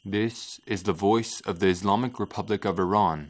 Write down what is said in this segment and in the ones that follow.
This is the voice of the Islamic Republic of Iran.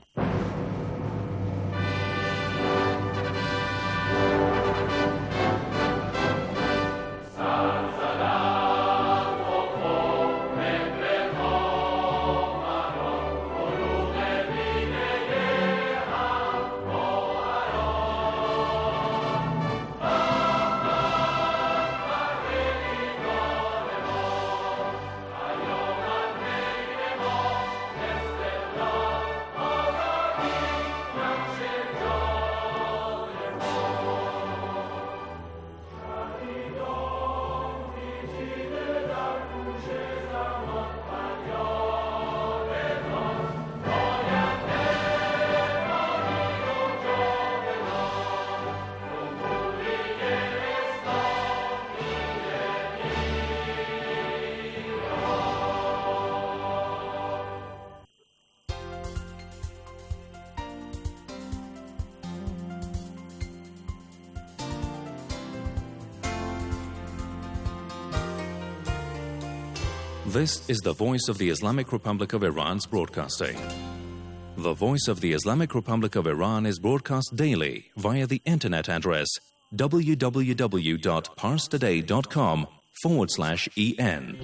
This is the voice of the Islamic Republic of Iran's broadcasting. The voice of the Islamic Republic of Iran is broadcast daily via the internet address www.parstoday.com/en.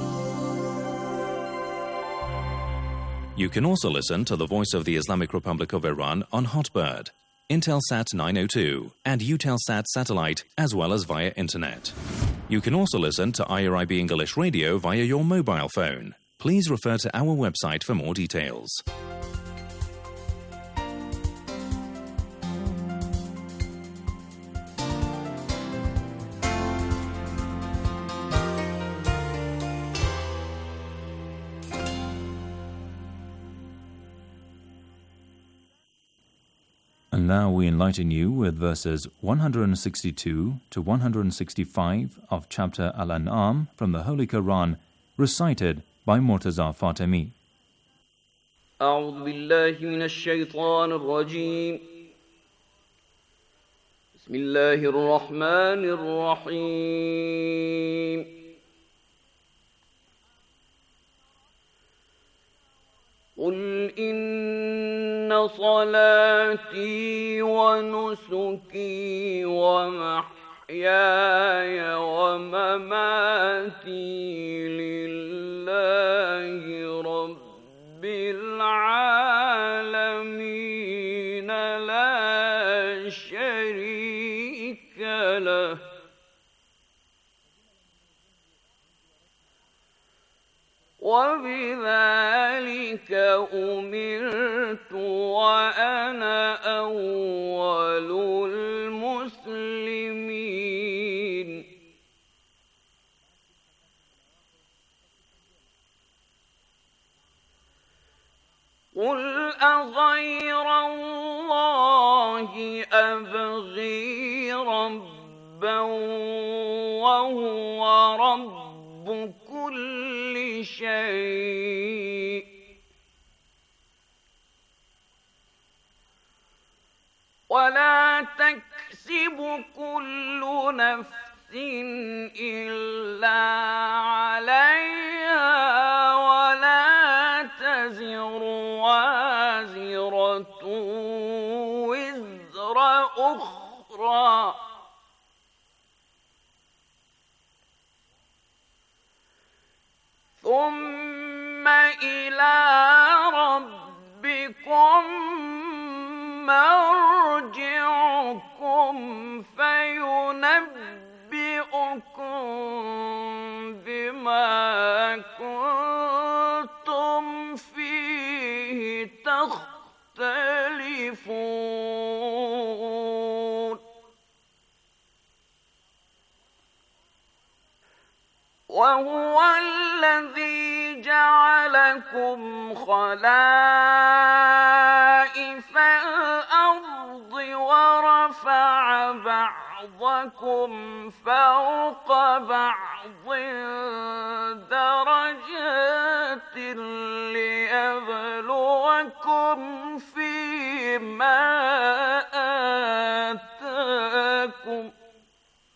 You can also listen to the voice of the Islamic Republic of Iran on Hotbird, Intelsat 902 and Eutelsat satellite, as well as via internet. You can also listen to IRIB English Radio via your mobile phone. Please refer to our website for more details. And now we enlighten you with verses 162 to 165 of chapter Al-An'am from the Holy Quran, recited by Murtaza Fatemi. أعوذ بالله من الشيطان الرجيم بسم الله الرحمن الرحيم قل إن صلاتي ونسكي ومحياي ومماتي لله رب العالمين لا شريك له وبذلك أمرت وأنا أول المسلمين قل أغير الله أبغي ربا وهو رب كل شيء ولا تكسب كل نفس إلا عليها ولا تزر وازرة وزر أخرى ثم إلى ربكم مرجعكم فينبئكم بما كنتم فيه تختلفون وهو الذي جعلكم خلائف الأرض ورفع بعضكم فوق بعض درجات ليبلوكم فيما آتاكم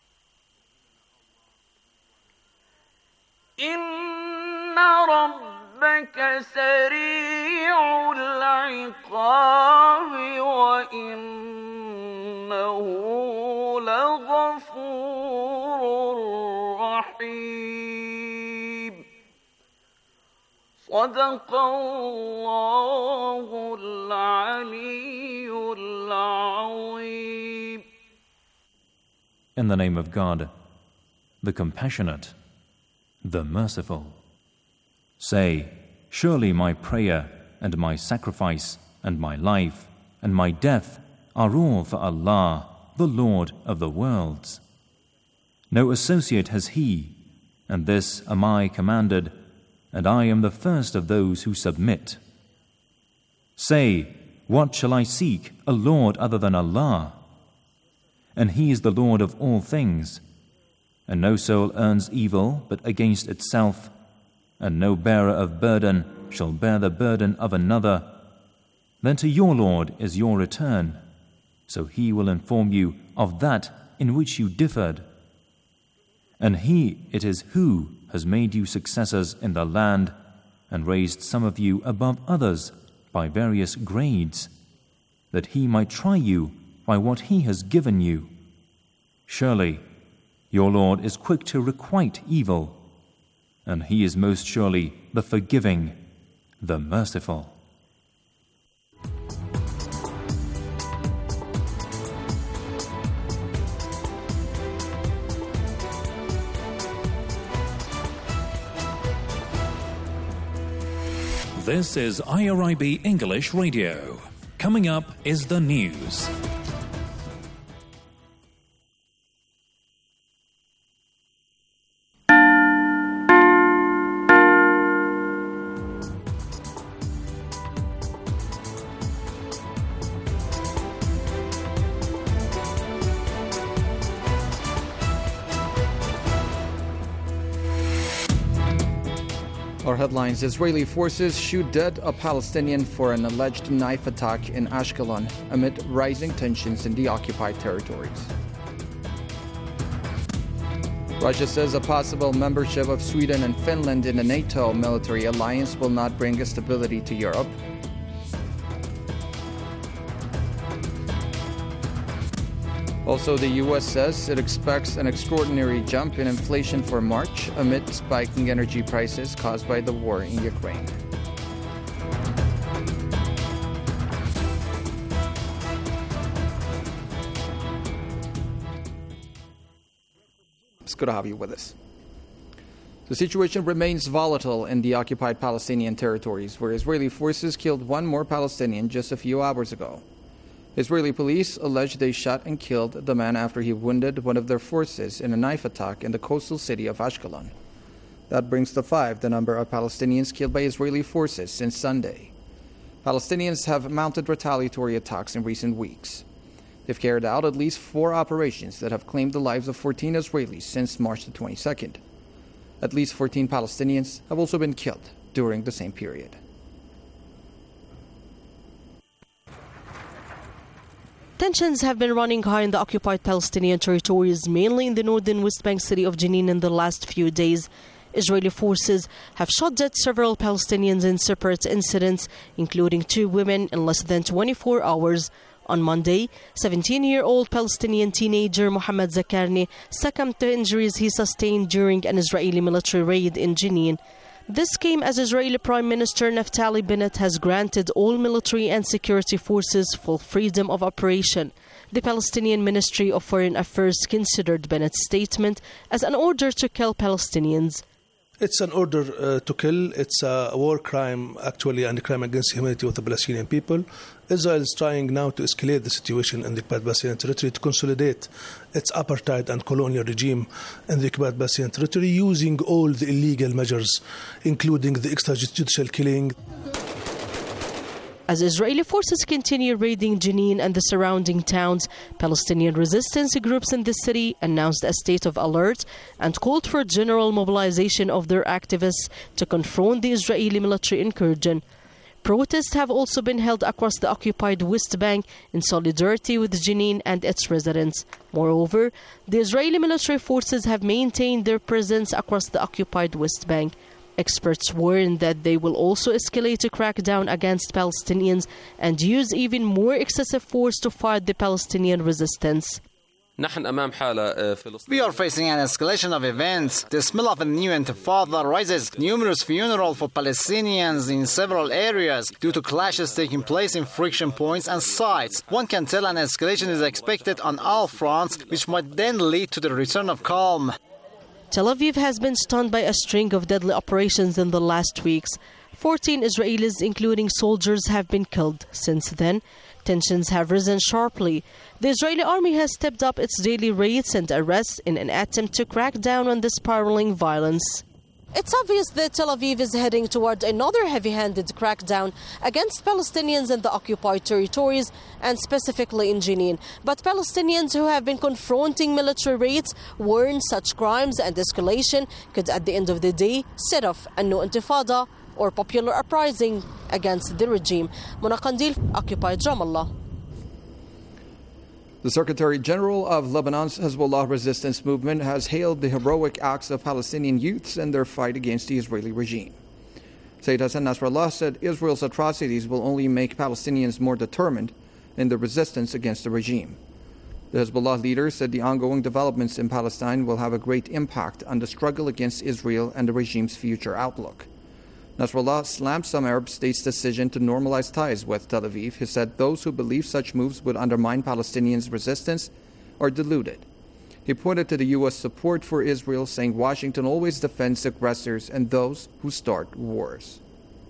إن ربكم ربك سريع العقاب وإنه لغفور رحيم صدق الله العلي العظيم. In the name of God, the Compassionate, the Merciful. Say, surely my prayer and my sacrifice and my life and my death are all for Allah, the Lord of the worlds. No associate has He, and this am I commanded, and I am the first of those who submit. Say, what shall I seek, a Lord other than Allah? And He is the Lord of all things, and no soul earns evil but against itself, and no bearer of burden shall bear the burden of another. Then to your Lord is your return, so He will inform you of that in which you differed. And He it is who has made you successors in the land and raised some of you above others by various grades, that He might try you by what He has given you. Surely your Lord is quick to requite evil, and He is most surely the forgiving, the merciful. This is IRIB English Radio. Coming up is the news. Our headlines: Israeli forces shoot dead a Palestinian for an alleged knife attack in Ashkelon amid rising tensions in the occupied territories. Russia says a possible membership of Sweden and Finland in the NATO military alliance will not bring stability to Europe. Also, the U.S. says it expects an extraordinary jump in inflation for March amid spiking energy prices caused by the war in Ukraine. It's good to have you with us. The situation remains volatile in the occupied Palestinian territories, where Israeli forces killed one more Palestinian just a few hours ago. Israeli police allege they shot and killed the man after he wounded one of their forces in a knife attack in the coastal city of Ashkelon. That brings to 5 the number of Palestinians killed by Israeli forces since Sunday. Palestinians have mounted retaliatory attacks in recent weeks. They've carried out at least 4 operations that have claimed the lives of 14 Israelis since March the 22nd. At least 14 Palestinians have also been killed during the same period. Tensions have been running high in the occupied Palestinian territories, mainly in the northern West Bank city of Jenin in the last few days. Israeli forces have shot dead several Palestinians in separate incidents, including 2 women in less than 24 hours. On Monday, 17-year-old Palestinian teenager Mohammed Zakarni succumbed to injuries he sustained during an Israeli military raid in Jenin. This came as Israeli Prime Minister Naftali Bennett has granted all military and security forces full freedom of operation. The Palestinian Ministry of Foreign Affairs considered Bennett's statement as an order to kill Palestinians. It's an order to kill. It's a war crime, actually, and a crime against humanity of the Palestinian people. Israel is trying now to escalate the situation in the occupied Palestinian territory to consolidate its apartheid and colonial regime in the occupied Palestinian territory, using all the illegal measures, including the extrajudicial killing. As Israeli forces continue raiding Jenin and the surrounding towns, Palestinian resistance groups in the city announced a state of alert and called for general mobilization of their activists to confront the Israeli military incursion. Protests have also been held across the occupied West Bank in solidarity with Jenin and its residents. Moreover, the Israeli military forces have maintained their presence across the occupied West Bank. Experts warn that they will also escalate a crackdown against Palestinians and use even more excessive force to fight the Palestinian resistance. We are facing an escalation of events. The smell of a new intifada rises. Numerous funerals for Palestinians in several areas due to clashes taking place in friction points and sites. One can tell an escalation is expected on all fronts, which might then lead to the return of calm. Tel Aviv has been stunned by a string of deadly operations in the last weeks. 14 Israelis, including soldiers, have been killed. Since then, tensions have risen sharply. The Israeli army has stepped up its daily raids and arrests in an attempt to crack down on the spiraling violence. It's obvious that Tel Aviv is heading toward another heavy-handed crackdown against Palestinians in the occupied territories and specifically in Jenin. But Palestinians who have been confronting military raids warn such crimes and escalation could at the end of the day set off a new intifada or popular uprising against the regime. Mona Qandil, occupied Ramallah. The Secretary General of Lebanon's Hezbollah resistance movement has hailed the heroic acts of Palestinian youths in their fight against the Israeli regime. Sayyid Hassan Nasrallah said Israel's atrocities will only make Palestinians more determined in their resistance against the regime. The Hezbollah leader said the ongoing developments in Palestine will have a great impact on the struggle against Israel and the regime's future outlook. Nasrallah slammed some Arab states' decision to normalize ties with Tel Aviv. He said those who believe such moves would undermine Palestinians' resistance are deluded. He pointed to the U.S. support for Israel, saying Washington always defends aggressors and those who start wars.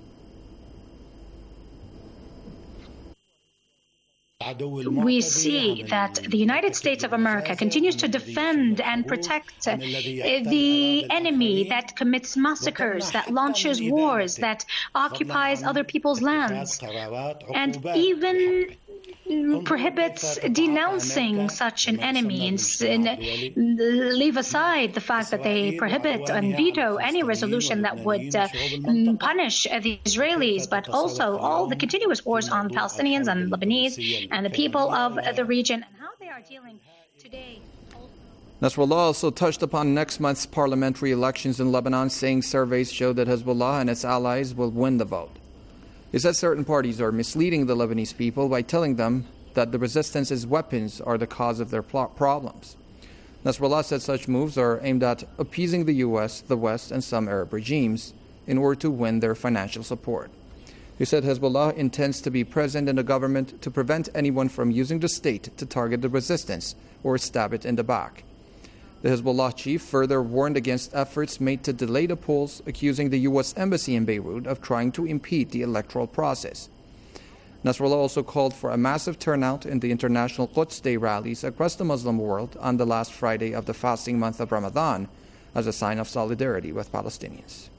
We see that the United States of America continues to defend and protect the enemy that commits massacres, that launches wars, that occupies other people's lands, and even prohibits denouncing such an enemy and leave aside the fact that they prohibit and veto any resolution that would punish the Israelis, but also all the continuous wars on Palestinians and Lebanese and the people of the region and how they are dealing today. Nasrallah also touched upon next month's parliamentary elections in Lebanon, saying surveys show that Hezbollah and its allies will win the vote. He said certain parties are misleading the Lebanese people by telling them that the resistance's weapons are the cause of their problems. Nasrallah said such moves are aimed at appeasing the U.S., the West, and some Arab regimes in order to win their financial support. He said Hezbollah intends to be present in the government to prevent anyone from using the state to target the resistance or stab it in the back. The Hezbollah chief further warned against efforts made to delay the polls, accusing the U.S. Embassy in Beirut of trying to impede the electoral process. Nasrallah also called for a massive turnout in the International Quds Day rallies across the Muslim world on the last Friday of the fasting month of Ramadan as a sign of solidarity with Palestinians.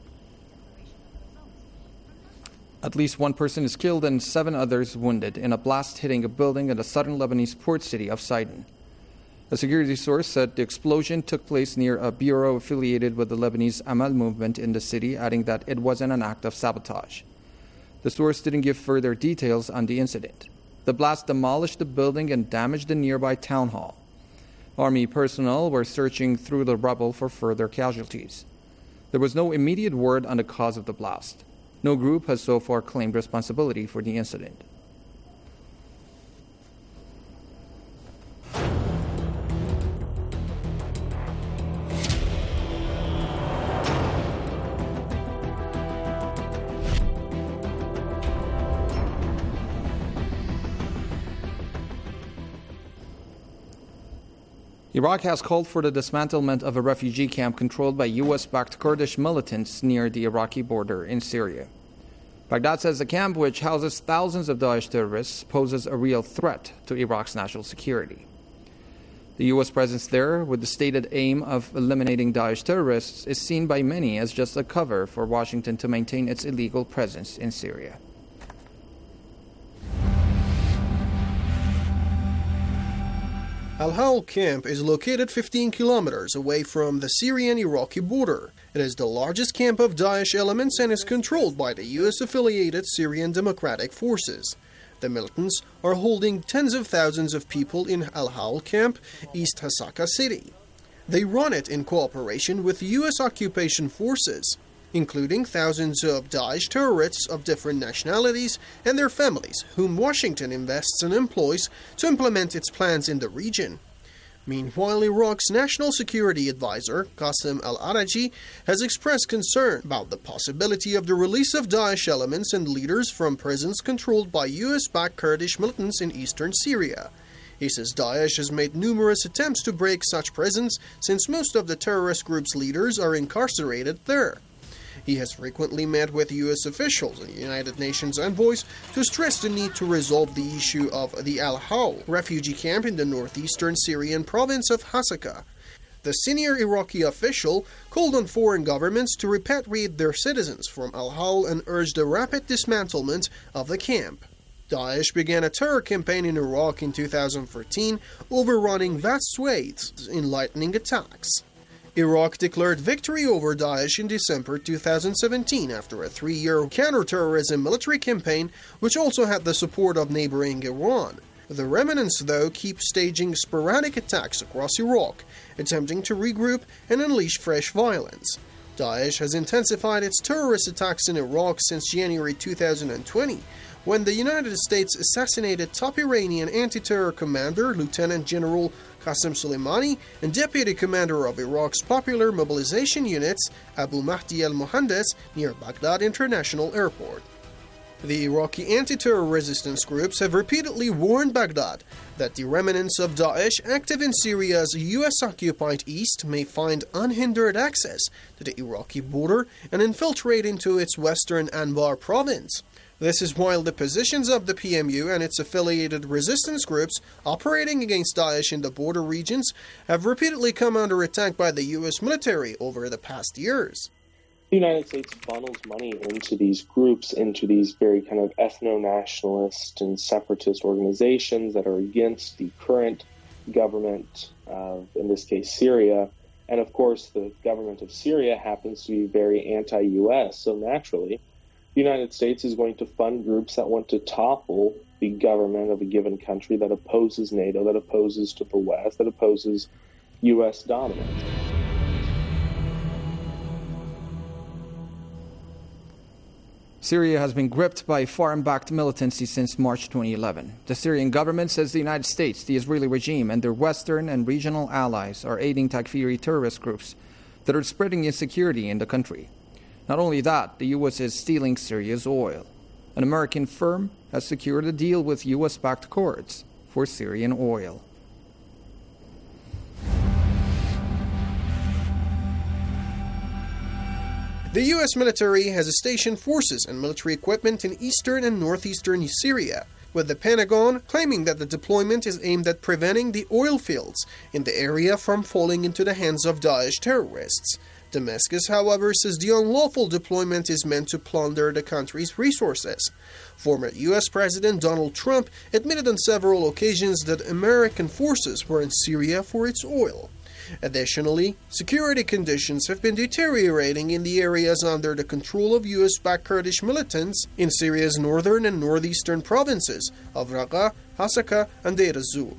At least one person is killed and 7 others wounded in a blast hitting a building in the southern Lebanese port city of Sidon. A security source said the explosion took place near a bureau affiliated with the Lebanese Amal movement in the city, adding that it wasn't an act of sabotage. The source didn't give further details on the incident. The blast demolished the building and damaged the nearby town hall. Army personnel were searching through the rubble for further casualties. There was no immediate word on the cause of the blast. No group has so far claimed responsibility for the incident. Iraq has called for the dismantlement of a refugee camp controlled by U.S.-backed Kurdish militants near the Iraqi border in Syria. Baghdad says the camp, which houses thousands of Daesh terrorists, poses a real threat to Iraq's national security. The U.S. presence there, with the stated aim of eliminating Daesh terrorists, is seen by many as just a cover for Washington to maintain its illegal presence in Syria. Al-Hawl camp is located 15 kilometers away from the Syrian-Iraqi border. It is the largest camp of Daesh elements and is controlled by the U.S.-affiliated Syrian Democratic Forces. The militants are holding tens of thousands of people in Al-Hawl camp, East Hasaka city. They run it in cooperation with U.S. occupation forces. including thousands of Daesh terrorists of different nationalities and their families, whom Washington invests and employs to implement its plans in the region. Meanwhile, Iraq's National Security Advisor, Qasem al-Araji, has expressed concern about the possibility of the release of Daesh elements and leaders from prisons controlled by US-backed Kurdish militants in eastern Syria. He says Daesh has made numerous attempts to break such prisons since most of the terrorist group's leaders are incarcerated there. He has frequently met with U.S. officials and United Nations envoys to stress the need to resolve the issue of the Al-Hawl refugee camp in the northeastern Syrian province of Hasaka. The senior Iraqi official called on foreign governments to repatriate their citizens from Al-Hawl and urged a rapid dismantlement of the camp. Daesh began a terror campaign in Iraq in 2014, overrunning vast swathes in lightning attacks. Iraq declared victory over Daesh in December 2017 after a 3-year counterterrorism military campaign, which also had the support of neighboring Iran. The remnants, though, keep staging sporadic attacks across Iraq, attempting to regroup and unleash fresh violence. Daesh has intensified its terrorist attacks in Iraq since January 2020, when the United States assassinated top Iranian anti-terror commander Lieutenant General Qasem Soleimani and deputy commander of Iraq's popular mobilization units Abu Mahdi al-Mohandes near Baghdad International Airport. The Iraqi anti-terror resistance groups have repeatedly warned Baghdad that the remnants of Daesh active in Syria's US-occupied east may find unhindered access to the Iraqi border and infiltrate into its western Anbar province. This is while the positions of the PMU and its affiliated resistance groups operating against Daesh in the border regions have repeatedly come under attack by the U.S. military over the past years. The United States funnels money into these groups, into these very kind of ethno-nationalist and separatist organizations that are against the current government of, in this case, Syria. And of course, the government of Syria happens to be very anti-U.S., so naturally, the United States is going to fund groups that want to topple the government of a given country that opposes NATO, that opposes to the West, that opposes U.S. dominance. Syria has been gripped by foreign-backed militancy since March 2011. The Syrian government says the United States, the Israeli regime, and their Western and regional allies are aiding Takfiri terrorist groups that are spreading insecurity in the country. Not only that, the U.S. is stealing Syria's oil. An American firm has secured a deal with U.S.-backed Kurds for Syrian oil. The U.S. military has stationed forces and military equipment in eastern and northeastern Syria, with the Pentagon claiming that the deployment is aimed at preventing the oil fields in the area from falling into the hands of Daesh terrorists. Damascus, however, says the unlawful deployment is meant to plunder the country's resources. Former U.S. President Donald Trump admitted on several occasions that American forces were in Syria for its oil. Additionally, security conditions have been deteriorating in the areas under the control of U.S.-backed Kurdish militants in Syria's northern and northeastern provinces of Raqqa, Hasaka, and Deir ez-Zor.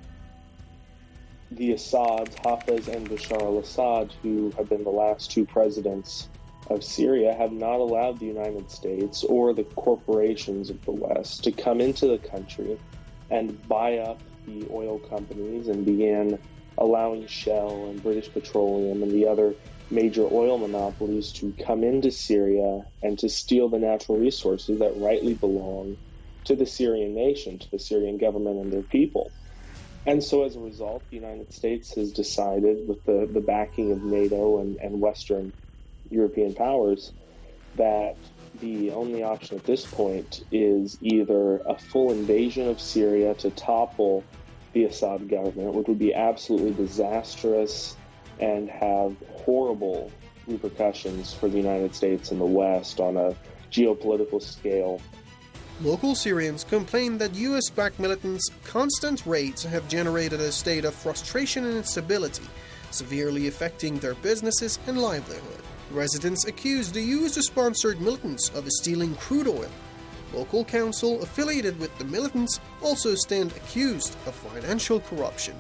The Assads, Hafez and Bashar al-Assad, who have been the last two presidents of Syria, have not allowed the United States or the corporations of the West to come into the country and buy up the oil companies, and began allowing Shell and British Petroleum and the other major oil monopolies to come into Syria and to steal the natural resources that rightly belong to the Syrian nation, to the Syrian government and their people. And so as a result, the United States has decided, with the backing of NATO and Western European powers, that the only option at this point is either a full invasion of Syria to topple the Assad government, which would be absolutely disastrous and have horrible repercussions for the United States and the West on a geopolitical scale. Local Syrians complain that U.S.-backed militants' constant raids have generated a state of frustration and instability, severely affecting their businesses and livelihood. Residents accuse the U.S.-sponsored militants of stealing crude oil. Local council affiliated with the militants also stand accused of financial corruption.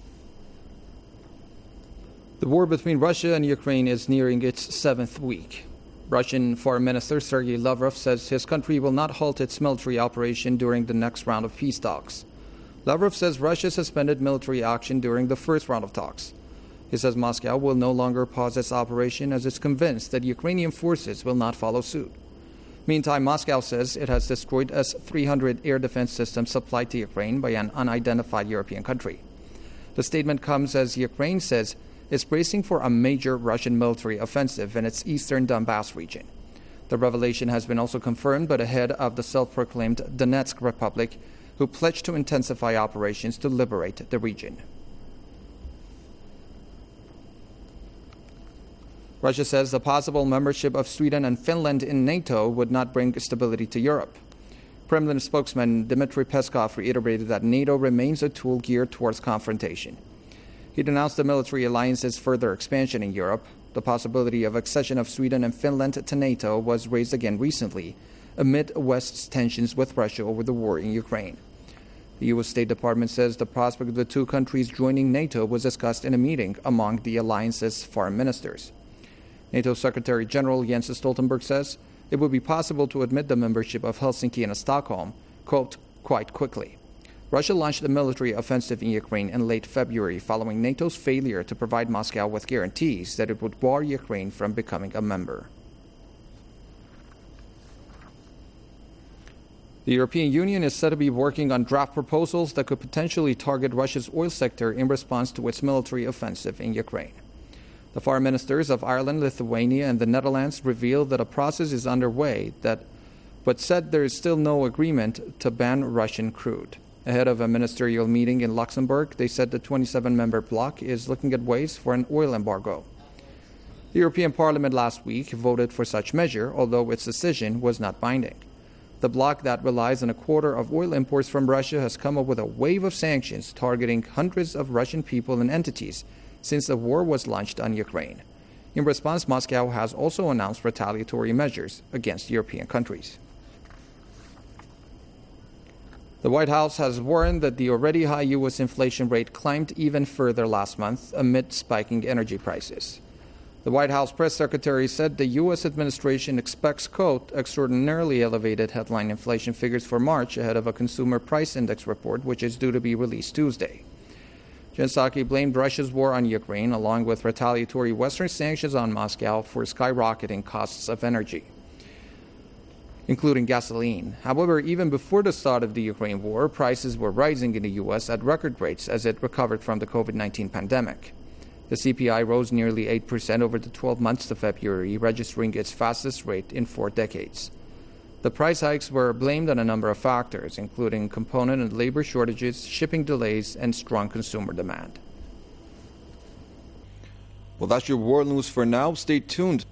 The war between Russia and Ukraine is nearing its 7th week. Russian Foreign Minister Sergei Lavrov says his country will not halt its military operation during the next round of peace talks. Lavrov says Russia suspended military action during the first round of talks. He says Moscow will no longer pause its operation as it's convinced that Ukrainian forces will not follow suit. Meantime, Moscow says it has destroyed S-300 air defense systems supplied to Ukraine by an unidentified European country. The statement comes as Ukraine says it's bracing for a major Russian military offensive in its eastern Donbass region. The revelation has been also confirmed by the head of the self-proclaimed Donetsk Republic, who pledged to intensify operations to liberate the region. Russia says the possible membership of Sweden and Finland in NATO would not bring stability to Europe. Kremlin spokesman Dmitry Peskov reiterated that NATO remains a tool geared towards confrontation. He denounced the military alliance's further expansion in Europe. The possibility of accession of Sweden and Finland to NATO was raised again recently, amid West's tensions with Russia over the war in Ukraine. The U.S. State Department says the prospect of the two countries joining NATO was discussed in a meeting among the alliance's foreign ministers. NATO Secretary General Jens Stoltenberg says it would be possible to admit the membership of Helsinki and Stockholm, quote, quite quickly. Russia launched a military offensive in Ukraine in late February following NATO's failure to provide Moscow with guarantees that it would bar Ukraine from becoming a member. The European Union is said to be working on draft proposals that could potentially target Russia's oil sector in response to its military offensive in Ukraine. The foreign ministers of Ireland, Lithuania, and the Netherlands revealed that a process is underway but said there is still no agreement to ban Russian crude. Ahead of a ministerial meeting in Luxembourg, they said the 27-member bloc is looking at ways for an oil embargo. The European Parliament last week voted for such measure, although its decision was not binding. The bloc that relies on a quarter of oil imports from Russia has come up with a wave of sanctions targeting hundreds of Russian people and entities since the war was launched on Ukraine. In response, Moscow has also announced retaliatory measures against European countries. The White House has warned that the already high U.S. inflation rate climbed even further last month amid spiking energy prices. The White House press secretary said the U.S. administration expects, quote, extraordinarily elevated headline inflation figures for March ahead of a consumer price index report, which is due to be released Tuesday. Jen Psaki blamed Russia's war on Ukraine, along with retaliatory Western sanctions on Moscow, for skyrocketing costs of energy, including gasoline. However, even before the start of the Ukraine war, prices were rising in the U.S. at record rates as it recovered from the COVID-19 pandemic. The CPI rose nearly 8% over the 12 months to February, registering its fastest rate in 4 decades. The price hikes were blamed on a number of factors, including component and labor shortages, shipping delays, and strong consumer demand. Well, that's your world news for now. Stay tuned.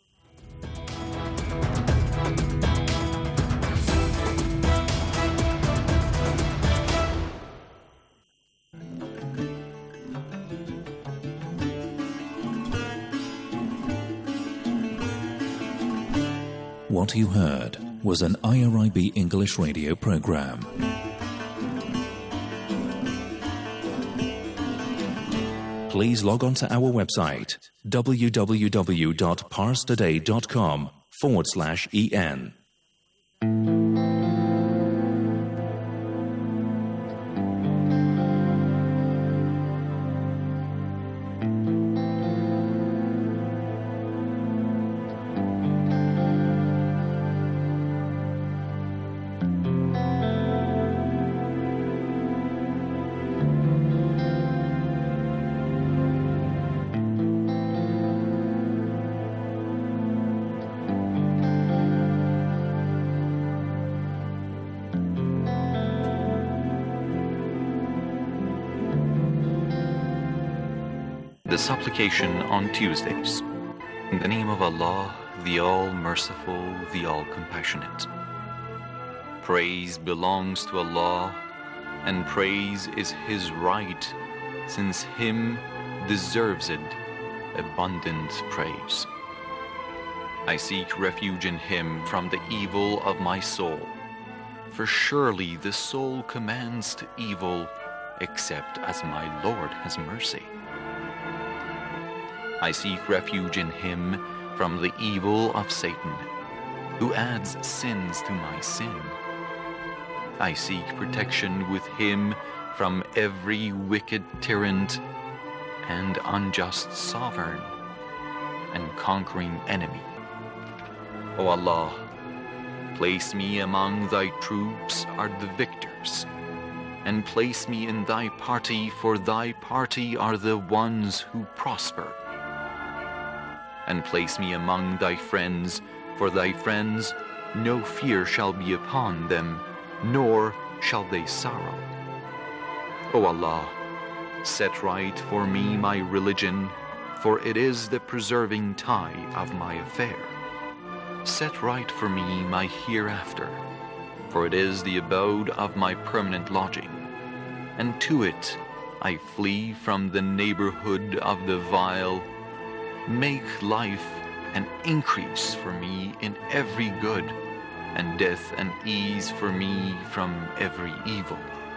What you heard was an IRIB English radio program. Please log on to our website www.parstoday.com/en. The supplication on Tuesdays. In the name of Allah, the All-Merciful, the All-Compassionate. Praise belongs to Allah, and praise is His right, since Him deserves it abundant praise. I seek refuge in Him from the evil of my soul, for surely the soul commands to evil, except as my Lord has mercy. I seek refuge in Him from the evil of Satan, who adds sins to my sin. I seek protection with him from every wicked tyrant and unjust sovereign and conquering enemy. O Allah, place me among thy troops are the victors, and place me in thy party, for thy party are the ones who prosper. And place me among thy friends, for thy friends no fear shall be upon them, nor shall they sorrow. O Allah, set right for me my religion, for it is the preserving tie of my affair. Set right for me my hereafter, for it is the abode of my permanent lodging, and to it I flee from the neighborhood of the vile. Make life an increase for me in every good, and death an ease for me from every evil.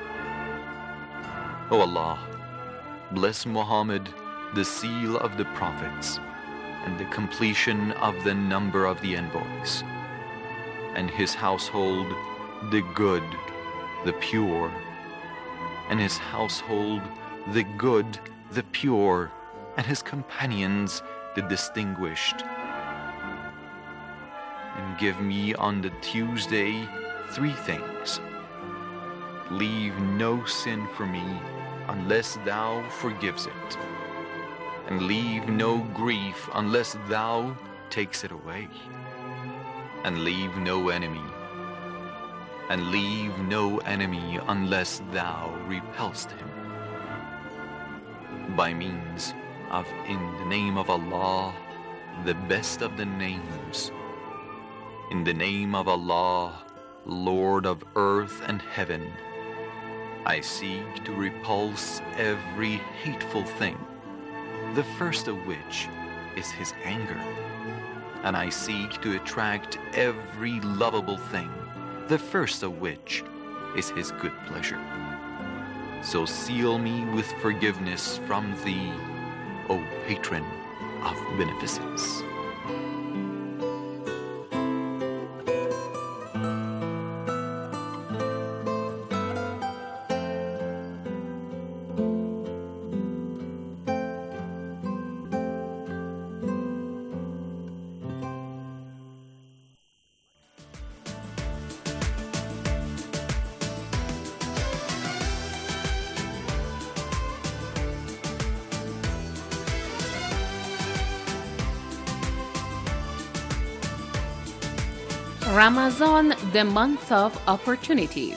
O Allah, bless Muhammad, the seal of the prophets, and the completion of the number of the envoys, and his household, the good, the pure, and his household, the good, the pure, and his companions, the distinguished. And give me on the Tuesday 3 things. Leave no sin for me unless thou forgives it, and leave no grief unless thou takes it away, and leave no enemy unless thou repelst him. By means of in the name of Allah, the best of the names, in the name of Allah, Lord of earth and heaven, I seek to repulse every hateful thing, the first of which is his anger, and I seek to attract every lovable thing, the first of which is his good pleasure. So seal me with forgiveness from thee, O patron of beneficence. Ramadan, the month of opportunities.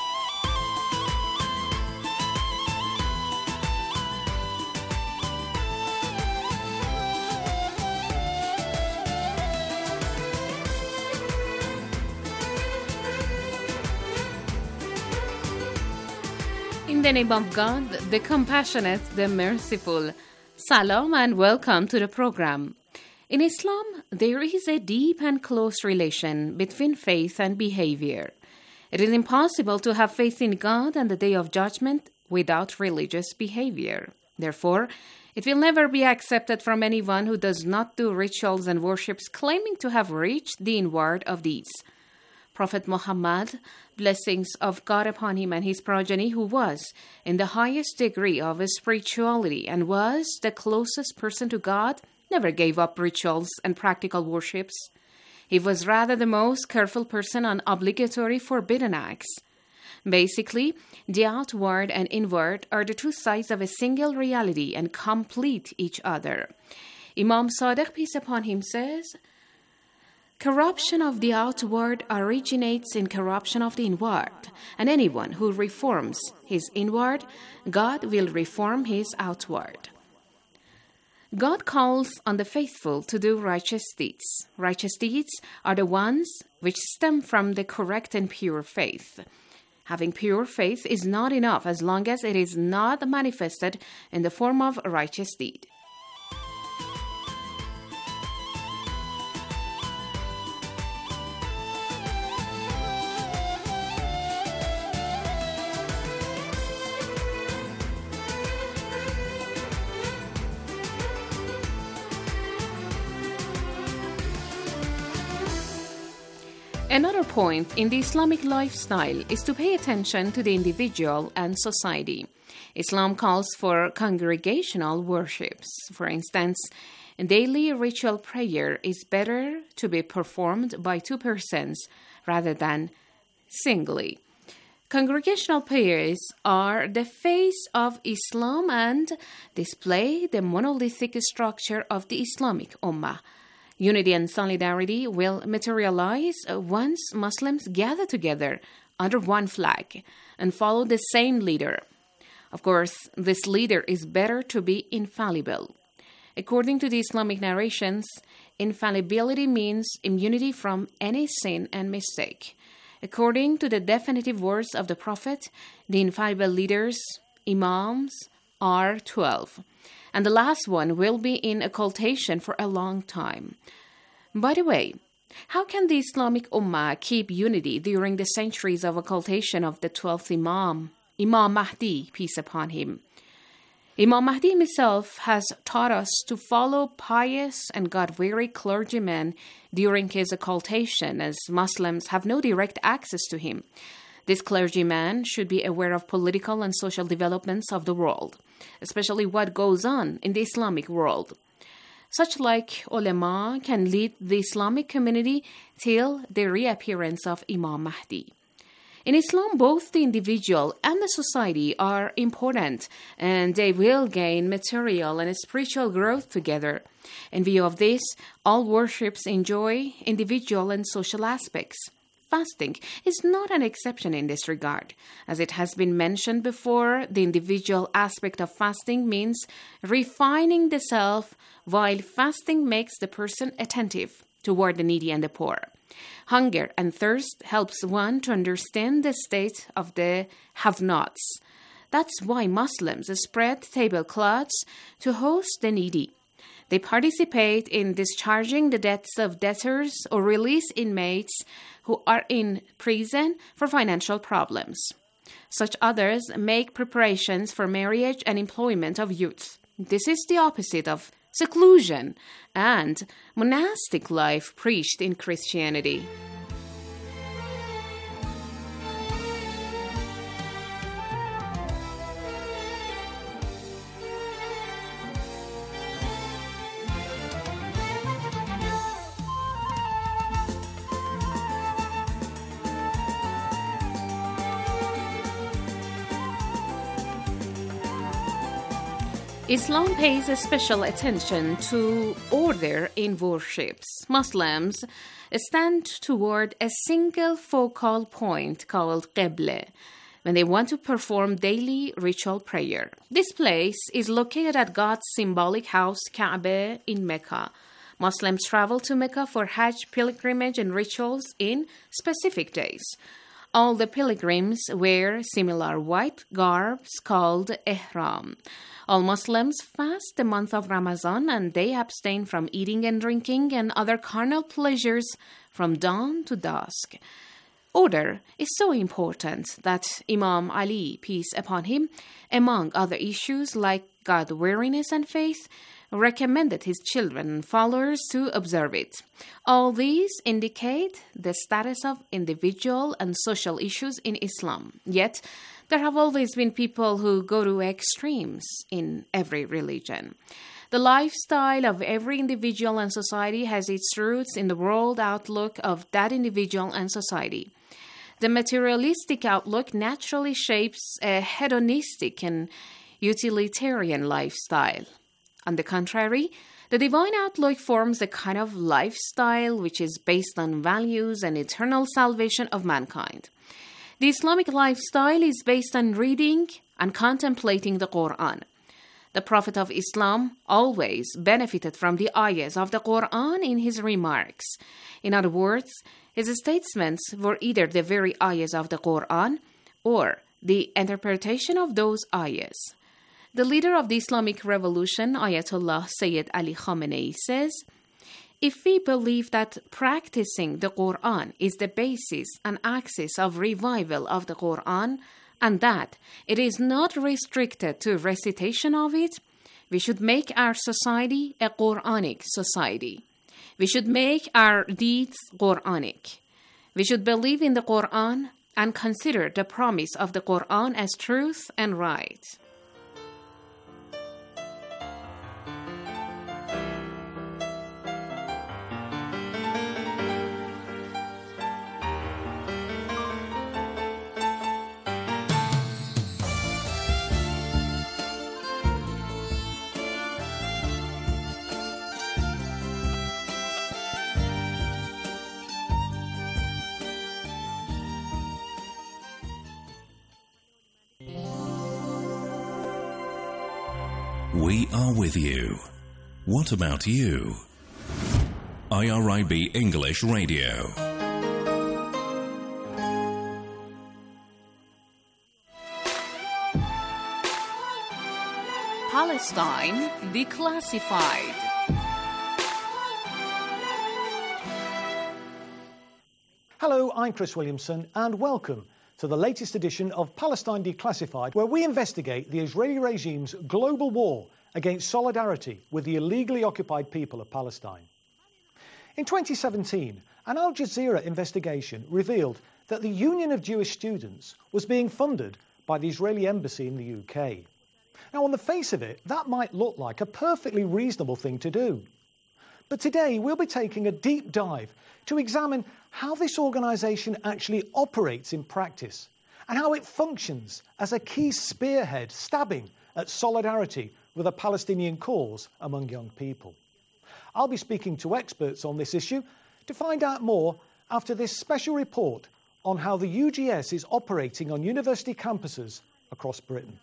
In the name of God, the compassionate, the merciful. Salam and welcome to the program. In Islam, there is a deep and close relation between faith and behavior. It is impossible to have faith in God and the Day of Judgment without religious behavior. Therefore, it will never be accepted from anyone who does not do rituals and worships claiming to have reached the inward of these. Prophet Muhammad, blessings of God upon him and his progeny, who was in the highest degree of spirituality and was the closest person to God, never gave up rituals and practical worships. He was rather the most careful person on obligatory forbidden acts. Basically, the outward and inward are the two sides of a single reality and complete each other. Imam Sadiq, peace upon him, says, corruption of the outward originates in corruption of the inward, and anyone who reforms his inward, God will reform his outward. God calls on the faithful to do righteous deeds. Righteous deeds are the ones which stem from the correct and pure faith. Having pure faith is not enough as long as it is not manifested in the form of a righteous deed. Another point in the Islamic lifestyle is to pay attention to the individual and society. Islam calls for congregational worships. For instance, daily ritual prayer is better to be performed by two persons rather than singly. Congregational prayers are the face of Islam and display the monolithic structure of the Islamic Ummah. Unity and solidarity will materialize once Muslims gather together under one flag and follow the same leader. Of course, this leader is better to be infallible. According to the Islamic narrations, infallibility means immunity from any sin and mistake. According to the definitive words of the Prophet, the infallible leaders, imams, are 12. And the last one will be in occultation for a long time. By the way, how can the Islamic Ummah keep unity during the centuries of occultation of the 12th Imam, Imam Mahdi, peace upon him? Imam Mahdi himself has taught us to follow pious and God-weary clergymen during his occultation, as Muslims have no direct access to him. This clergyman should be aware of political and social developments of the world, especially what goes on in the Islamic world. Such like ulama can lead the Islamic community till the reappearance of Imam Mahdi. In Islam, both the individual and the society are important, and they will gain material and spiritual growth together. In view of this, all worships enjoy individual and social aspects. Fasting is not an exception in this regard. As it has been mentioned before, the individual aspect of fasting means refining the self, while fasting makes the person attentive toward the needy and the poor. Hunger and thirst helps one to understand the state of the have-nots. That's why Muslims spread tablecloths to host the needy. They participate in discharging the debts of debtors or release inmates who are in prison for financial problems. Such others make preparations for marriage and employment of youth. This is the opposite of seclusion and monastic life preached in Christianity. Islam pays a special attention to order in worships. Muslims stand toward a single focal point called Qibla when they want to perform daily ritual prayer. This place is located at God's symbolic house, Kaaba, in Mecca. Muslims travel to Mecca for Hajj pilgrimage and rituals in specific days. All the pilgrims wear similar white garbs called ihram. All Muslims fast the month of Ramadan and they abstain from eating and drinking and other carnal pleasures from dawn to dusk. Order is so important that Imam Ali, peace upon him, among other issues like God-wariness and faith, recommended his children and followers to observe it. All these indicate the status of individual and social issues in Islam. Yet, there have always been people who go to extremes in every religion. The lifestyle of every individual and society has its roots in the world outlook of that individual and society. The materialistic outlook naturally shapes a hedonistic and utilitarian lifestyle. On the contrary, the divine outlook forms a kind of lifestyle which is based on values and eternal salvation of mankind. The Islamic lifestyle is based on reading and contemplating the Quran. The Prophet of Islam always benefited from the ayahs of the Quran in his remarks. In other words, his statements were either the very ayahs of the Quran or the interpretation of those ayahs. The leader of the Islamic Revolution, Ayatollah Sayyid Ali Khamenei, says, "If we believe that practicing the Quran is the basis and axis of revival of the Quran, and that it is not restricted to recitation of it, we should make our society a Quranic society. We should make our deeds Quranic. We should believe in the Quran and consider the promise of the Quran as truth and right. We are with you. What about you? IRIB English Radio. Palestine Declassified. Hello, I'm Chris Williamson, and welcome to the latest edition of Palestine Declassified, where we investigate the Israeli regime's global war against solidarity with the illegally occupied people of Palestine. In 2017, an Al Jazeera investigation revealed that the Union of Jewish Students was being funded by the Israeli embassy in the UK. Now, on the face of it, that might look like a perfectly reasonable thing to do. But today, we'll be taking a deep dive to examine how this organisation actually operates in practice and how it functions as a key spearhead stabbing at solidarity with a Palestinian cause among young people. I'll be speaking to experts on this issue to find out more after this special report on how the UJS is operating on university campuses across Britain.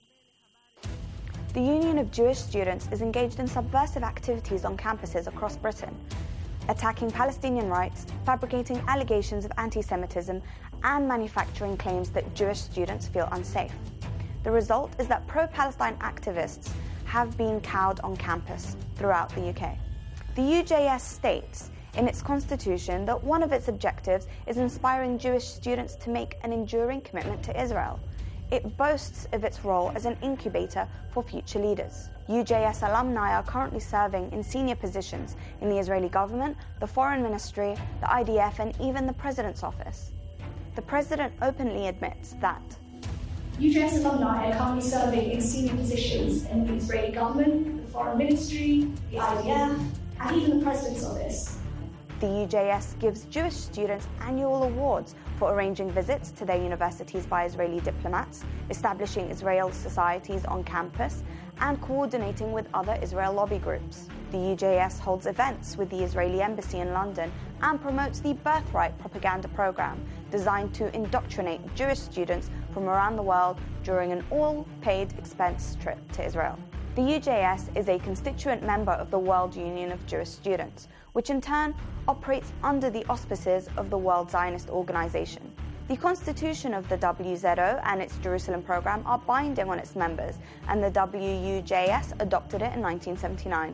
The Union of Jewish Students is engaged in subversive activities on campuses across Britain, attacking Palestinian rights, fabricating allegations of anti-Semitism, and manufacturing claims that Jewish students feel unsafe. The result is that pro-Palestine activists have been cowed on campus throughout the UK. The UJS states in its constitution that one of its objectives is inspiring Jewish students to make an enduring commitment to Israel. It boasts of its role as an incubator for future leaders. UJS alumni are currently serving in senior positions in the Israeli government, the Foreign Ministry, the IDF, and even the President's office. The President openly admits that UJS alumni are currently serving in senior positions in the Israeli government, the Foreign Ministry, the IDF, and even the President's office. The UJS gives Jewish students annual awards for arranging visits to their universities by Israeli diplomats, establishing Israel societies on campus, and coordinating with other Israel lobby groups. The UJS holds events with the Israeli embassy in London and promotes the Birthright propaganda program, designed to indoctrinate Jewish students from around the world during an all-paid expense trip to Israel. The UJS is a constituent member of the World Union of Jewish Students, which in turn operates under the auspices of the World Zionist Organization. The constitution of the WZO and its Jerusalem program are binding on its members, and the WUJS adopted it in 1979.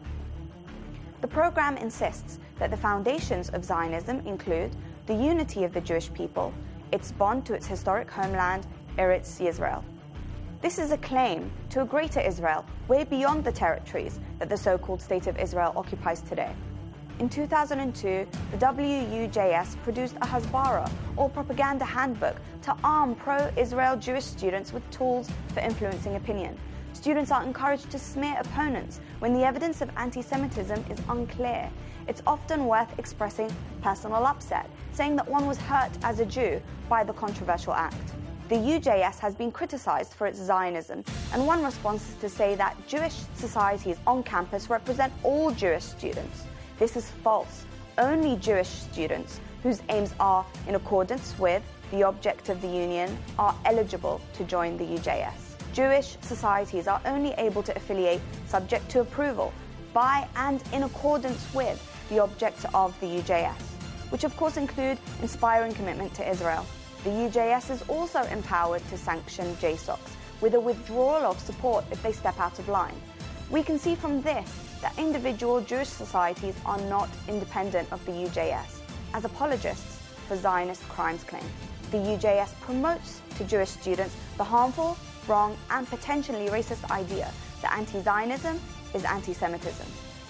The program insists that the foundations of Zionism include the unity of the Jewish people, its bond to its historic homeland, Eretz Yisrael. This is a claim to a greater Israel, way beyond the territories that the so-called State of Israel occupies today. In 2002, the WUJS produced a Hasbara, or propaganda handbook, to arm pro-Israel Jewish students with tools for influencing opinion. Students are encouraged to smear opponents when the evidence of anti-Semitism is unclear. It's often worth expressing personal upset, saying that one was hurt as a Jew by the controversial act. The UJS has been criticized for its Zionism, and one response is to say that Jewish societies on campus represent all Jewish students. This is false. Only Jewish students whose aims are in accordance with the object of the union are eligible to join the UJS. Jewish societies are only able to affiliate subject to approval by and in accordance with the object of the UJS, which of course include inspiring commitment to Israel. The UJS is also empowered to sanction JSOCs with a withdrawal of support if they step out of line. We can see from this that individual Jewish societies are not independent of the UJS as apologists for Zionist crimes claim. The UJS promotes to Jewish students the harmful, wrong, and potentially racist idea that anti-Zionism is anti-Semitism.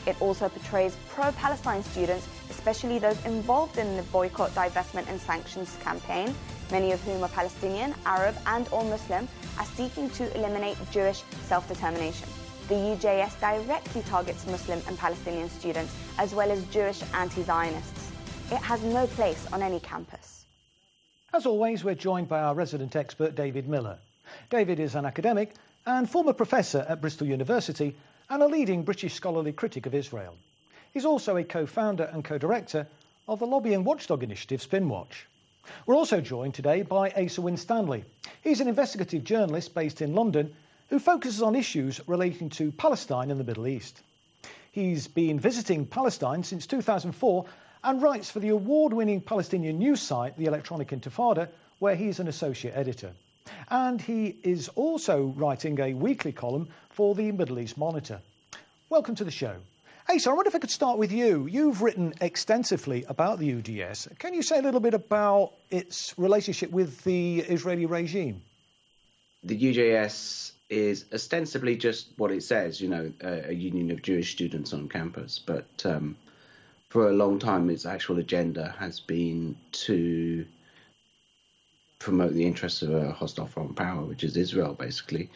It also portrays pro-Palestine students, especially those involved in the boycott, divestment and sanctions campaign, many of whom are Palestinian, Arab and or Muslim, as seeking to eliminate Jewish self-determination. The UJS directly targets Muslim and Palestinian students, as well as Jewish anti-Zionists. It has no place on any campus. As always, we're joined by our resident expert, David Miller. David is an academic and former professor at Bristol University and a leading British scholarly critic of Israel. He's also a co-founder and co-director of the lobby and watchdog initiative Spinwatch. We're also joined today by Asa Winstanley. He's an investigative journalist based in London who focuses on issues relating to Palestine and the Middle East. He's been visiting Palestine since 2004 and writes for the award-winning Palestinian news site, The Electronic Intifada, where he's an associate editor. And he is also writing a weekly column for the Middle East Monitor. Welcome to the show. Asa, I wonder if I could start with you. You've written extensively about the UJS. Can you say a little bit about its relationship with the Israeli regime? The UJS is ostensibly just what it says, a union of Jewish students on campus. But for a long time, its actual agenda has been to promote the interests of a hostile foreign power, which is Israel, basically.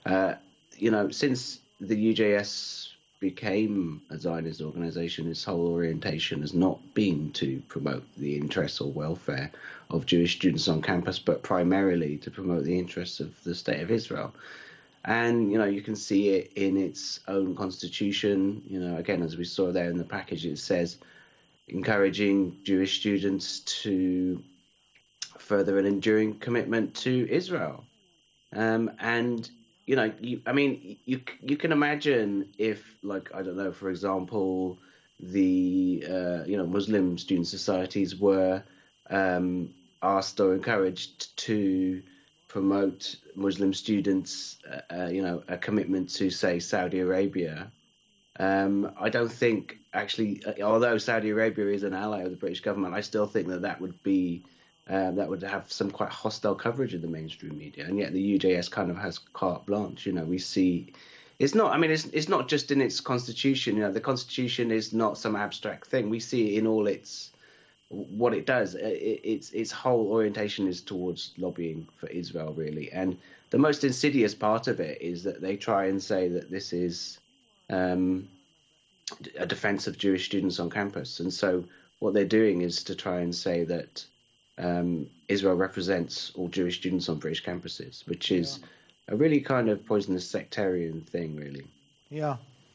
Since the UJS became a Zionist organization, its whole orientation has not been to promote the interests or welfare of Jewish students on campus, but primarily to promote the interests of the State of Israel. And, you can see it in its own constitution. Again, as we saw there in the package, it says encouraging Jewish students to further an enduring commitment to Israel. You can imagine if, for example, the, Muslim student societies were asked or encouraged to promote Muslim students, a commitment to, say, Saudi Arabia. I don't think, actually, although Saudi Arabia is an ally of the British government, I still think that would be that would have some quite hostile coverage in the mainstream media, and yet the UJS kind of has carte blanche. We see it's not just in its constitution. The constitution is not some abstract thing. We see it in all what it does. Its whole orientation is towards lobbying for Israel, really. And the most insidious part of it is that they try and say that this is a defense of Jewish students on campus, and so what they're doing is to try and say that Israel represents all Jewish students on British campuses, which is a really kind of poisonous sectarian thing, really. Yeah.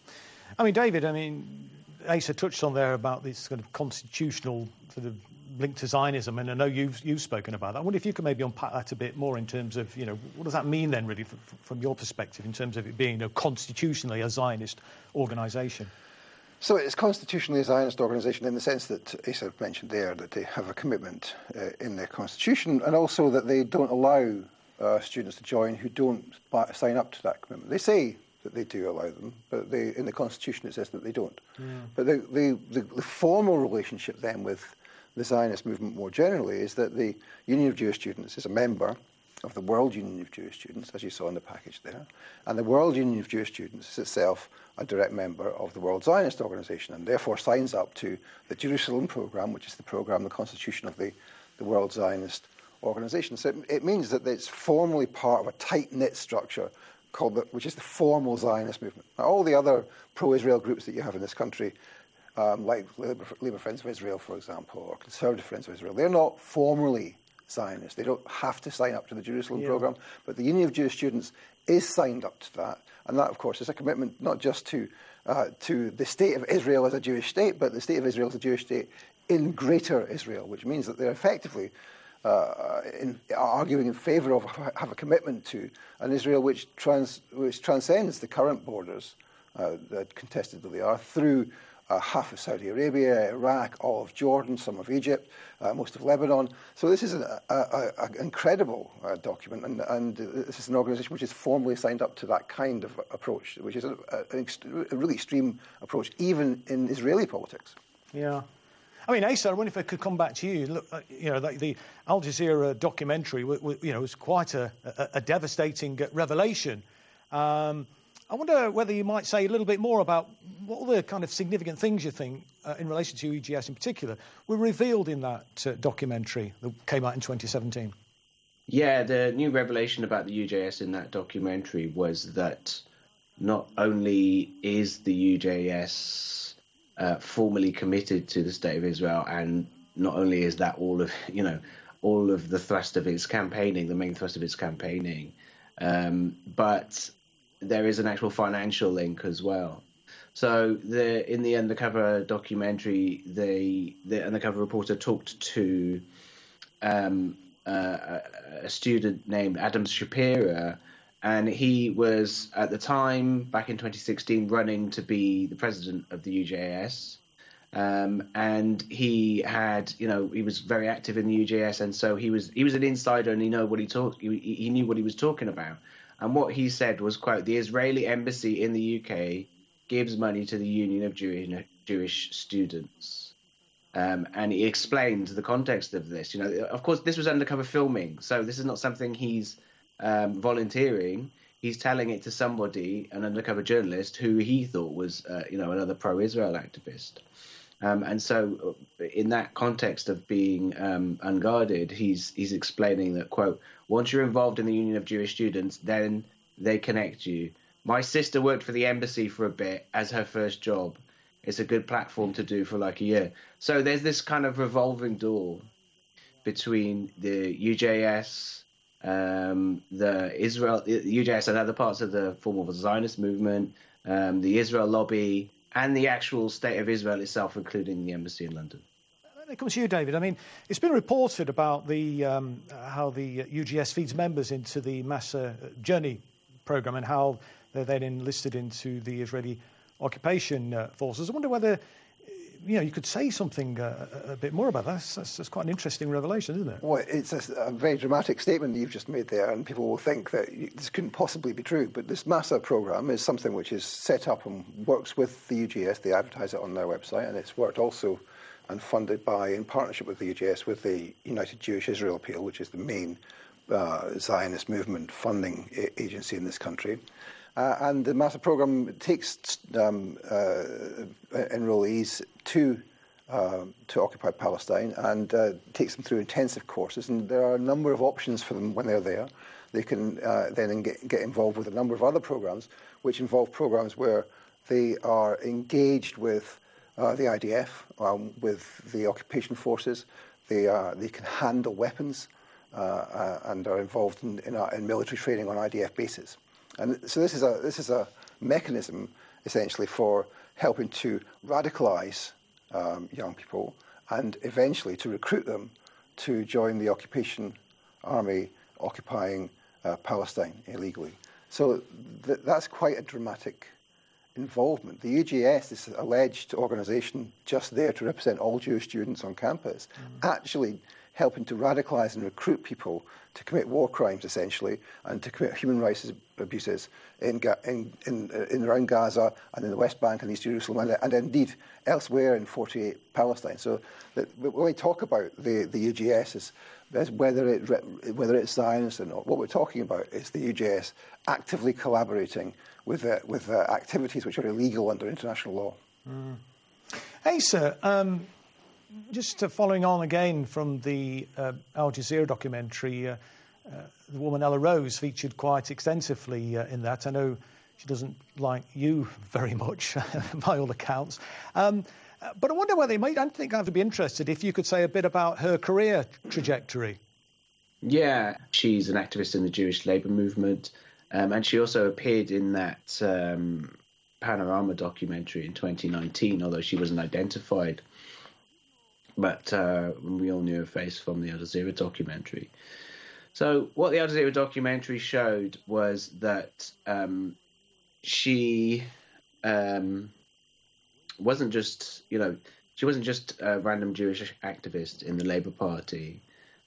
David, Asa touched on there about this kind of constitutional sort of link to Zionism, and I know you've spoken about that. I wonder if you could maybe unpack that a bit more in terms of, what does that mean then, really, from your perspective, in terms of it being constitutionally a Zionist organisation? So it's constitutionally a Zionist organisation in the sense that Asa mentioned there, that they have a commitment in their constitution, and also that they don't allow students to join who don't sign up to that commitment. They say that they do allow them, but in the constitution it says that they don't. Yeah. But the formal relationship then with the Zionist movement more generally is that the Union of Jewish Students is a member of the World Union of Jewish Students, as you saw in the package there, and the World Union of Jewish Students is itself a direct member of the World Zionist Organization, and therefore signs up to the Jerusalem Programme, which is the programme, the constitution of the World Zionist Organization. So it means that it's formally part of a tight-knit structure which is the formal Zionist movement. Now, all the other pro-Israel groups that you have in this country, like Labour Friends of Israel, for example, or Conservative Friends of Israel, they're not formally Zionists. They don't have to sign up to the Jerusalem Programme, but the Union of Jewish Students is signed up to that, and that, of course, is a commitment not just to the state of Israel as a Jewish state, but the state of Israel as a Jewish state in Greater Israel, which means that they're effectively arguing in favour of, have a commitment to an Israel which transcends the current borders that contestedly are through half of Saudi Arabia, Iraq, all of Jordan, some of Egypt, most of Lebanon. So this is an incredible document, and this is an organisation which is formally signed up to that kind of approach, which is a really extreme approach, even in Israeli politics. Yeah. Asa, I wonder if I could come back to you. Look, the Al Jazeera documentary, was quite a devastating revelation. I wonder whether you might say a little bit more about what other kind of significant things you think, in relation to EGS in particular, were revealed in that documentary that came out in 2017. Yeah, the new revelation about the UJS in that documentary was that not only is the UJS formally committed to the State of Israel, and not only is that all of the thrust of its campaigning, the main thrust of its campaigning, but there is an actual financial link as well. So in the undercover documentary, the undercover reporter talked to a student named Adam Shapira, and he was at the time, back in 2016, running to be the president of the UJS. And he had, he was very active in the UJS, and so he was an insider, and he knew what he was talking about. And what he said was, quote, "The Israeli embassy in the UK gives money to the Union of Jewish Students." And he explained the context of this. Of course, this was undercover filming, so this is not something he's volunteering. He's telling it to somebody, an undercover journalist, who he thought was, another pro-Israel activist. And so in that context of being unguarded, he's explaining that, quote, "Once you're involved in the Union of Jewish Students, then they connect you. My sister worked for the embassy for a bit as her first job. It's a good platform to do for like a year." So there's this kind of revolving door between the UJS, the UJS and other parts of the former Zionist movement, the Israel lobby, and the actual State of Israel itself, including the embassy in London. It comes to you, David. I mean, it's been reported about the how the UGS feeds members into the Massa Journey program and how they're then enlisted into the Israeli occupation forces. I wonder whether you could say something a bit more about that. That's quite an interesting revelation, isn't it? Well, it's a very dramatic statement that you've just made there, and people will think that this couldn't possibly be true. But this Massa program is something which is set up and works with the UGS. They advertise it on their website, and it's worked also and funded in partnership with the UGS, with the United Jewish Israel Appeal, which is the main Zionist movement funding agency in this country. And the Massa program takes enrollees to occupy Palestine and takes them through intensive courses. And there are a number of options for them when they're there. They can then get involved with a number of other programs, which involve programs where they are engaged with the IDF, with the occupation forces. They can handle weapons and are involved in military training on IDF bases. And so this is a mechanism essentially for helping to radicalise young people and eventually to recruit them to join the occupation army occupying Palestine illegally. So that's quite a dramatic involvement. The UJS, this alleged organisation just there to represent all Jewish students on campus, actually helping to radicalise and recruit people to commit war crimes, essentially, and to commit human rights abuses in around Gaza and in the West Bank and East Jerusalem, and indeed elsewhere in 48 Palestine. So when we talk about the UJS, as whether it's Zionist or not, what we're talking about is the UJS actively collaborating with activities which are illegal under international law. Hey, sir. Just following on again from the Al Jazeera documentary, the woman Ella Rose featured quite extensively in that. I know she doesn't like you very much, by all accounts. But I wonder whether I think I'd be interested if you could say a bit about her career trajectory. Yeah, she's an activist in the Jewish labour movement, and she also appeared in that Panorama documentary in 2019, although she wasn't identified. But we all knew her face from the Al Jazeera documentary. So what the Al Jazeera documentary showed was that she wasn't just a random Jewish activist in the Labour Party.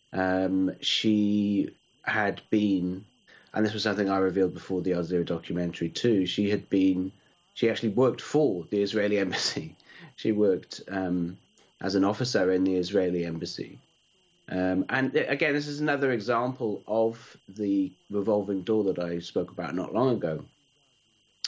She had been, and this was something I revealed before the Al Jazeera documentary too, she actually worked for the Israeli embassy. She worked as an officer in the Israeli embassy. And again, this is another example of the revolving door that I spoke about not long ago.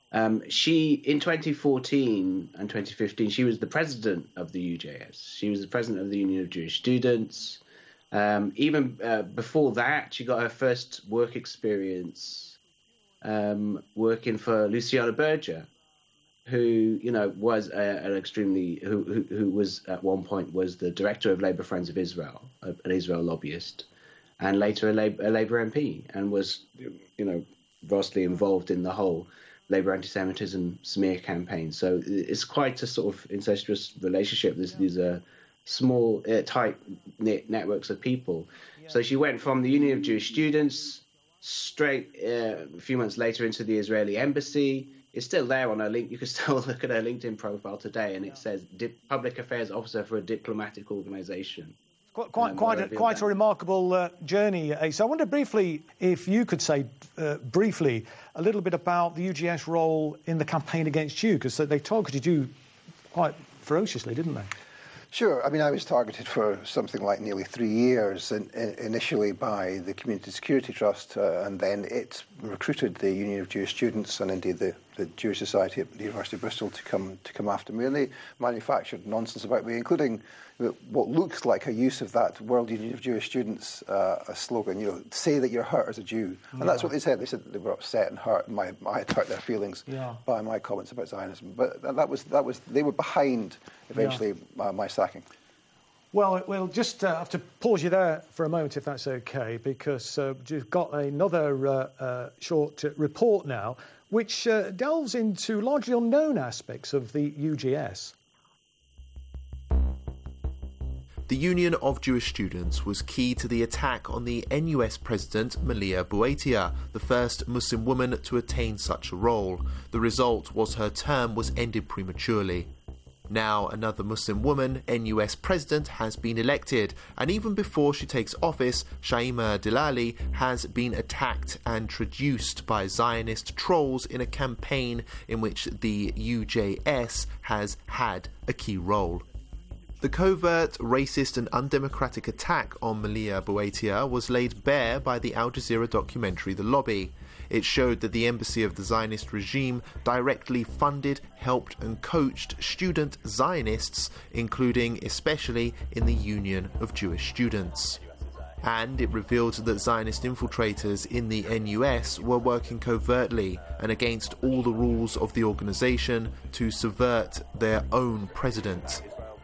She, in 2014 and 2015, she was the president of the UJS. She was the president of the Union of Jewish Students. Even before that, she got her first work experience working for Luciana Berger, who was an extremely who was at one point was the director of Labour Friends of Israel, an Israel lobbyist, and later a Labour MP, and was vastly involved in the whole Labour anti-Semitism smear campaign. So it's quite a sort of incestuous relationship. These are small, tight-knit networks of people. Yeah. So she went from the Union of Jewish Students straight a few months later into the Israeli embassy. It's still there on her link. You can still look at her LinkedIn profile today, and it says Public Affairs Officer for a Diplomatic Organisation. Quite a remarkable journey, Asa. I wonder briefly if you could say briefly a little bit about the UJS role in the campaign against you, because they targeted you quite ferociously, didn't they? Sure. I mean, I was targeted for something like nearly 3 years, initially by the Community Security Trust, and then it recruited the Union of Jewish Students and indeed the Jewish Society at the University of Bristol to come after me. And they manufactured nonsense about me, including what looks like a use of that World Union of Jewish Students a slogan, say that you're hurt as a Jew. And that's what they said. They said they were upset and hurt, and I had hurt their feelings by my comments about Zionism. But that was they were behind, eventually, my sacking. Well, we'll just have to pause you there for a moment, if that's okay, because you've got another short report now, which delves into largely unknown aspects of the UJS. The Union of Jewish Students was key to the attack on the NUS president Malia Bouattia, the first Muslim woman to attain such a role. The result was her term was ended prematurely. Now another Muslim woman, NUS president, has been elected, and even before she takes office, Shaima Delali has been attacked and traduced by Zionist trolls in a campaign in which the UJS has had a key role. The covert, racist and undemocratic attack on Malia Bouattia was laid bare by the Al Jazeera documentary The Lobby. It showed that the embassy of the Zionist regime directly funded, helped and coached student Zionists, including especially in the Union of Jewish Students. And it revealed that Zionist infiltrators in the NUS were working covertly and against all the rules of the organisation to subvert their own president.